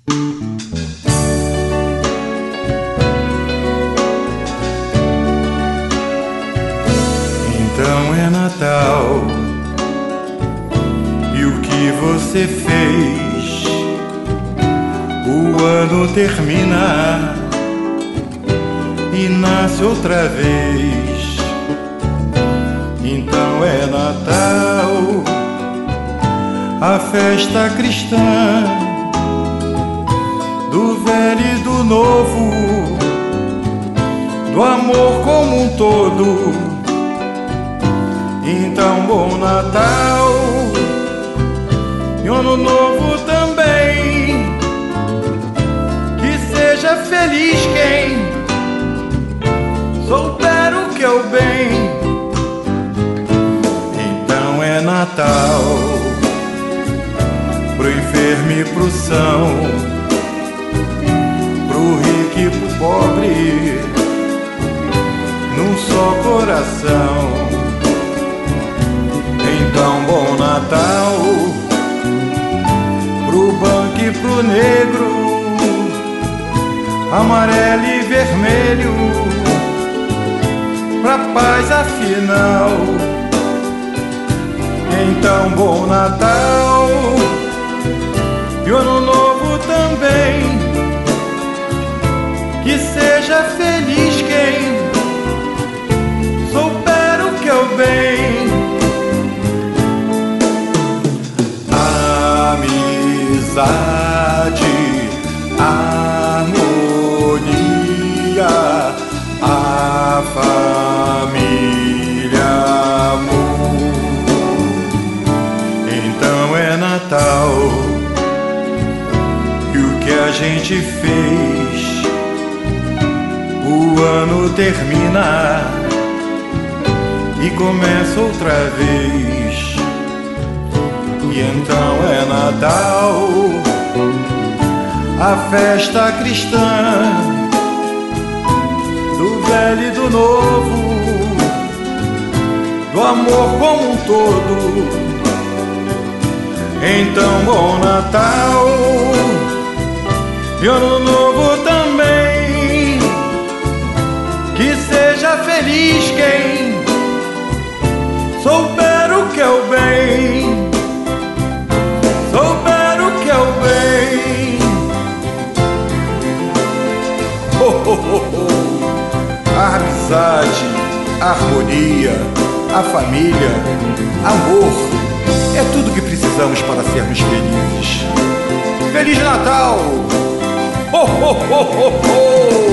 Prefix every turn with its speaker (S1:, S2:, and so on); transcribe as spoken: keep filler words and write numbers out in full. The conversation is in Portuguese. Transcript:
S1: Então é Natal, e o que você fez? O ano termina e nasce outra vez. Então é Natal, a festa cristã, do velho e do novo, do amor como um todo. Então bom Natal e Ano Novo também, que seja feliz quem souber o que é o bem. Então é Natal pro enfermo e pro são, pro rico e pro pobre, num só coração. Então bom Natal pro branco e pro negro, amarelo e vermelho, pra paz afinal. Então bom Natal e Ano Novo também, que seja feliz quem souber o que é o bem. Amizade, harmonia, a família, amor. Então é Natal, e o que a gente fez? O ano termina e começa outra vez. E então é Natal, a festa cristã, do velho e do novo, do amor como um todo. Então bom Natal e Ano Novo também, que seja feliz quem souber o que é o bem. Souber o que é o bem. Oh, oh, oh, oh. A amizade, a harmonia, a família, amor, é tudo que precisamos para sermos felizes. Feliz Natal! Oh, oh, oh, oh, oh.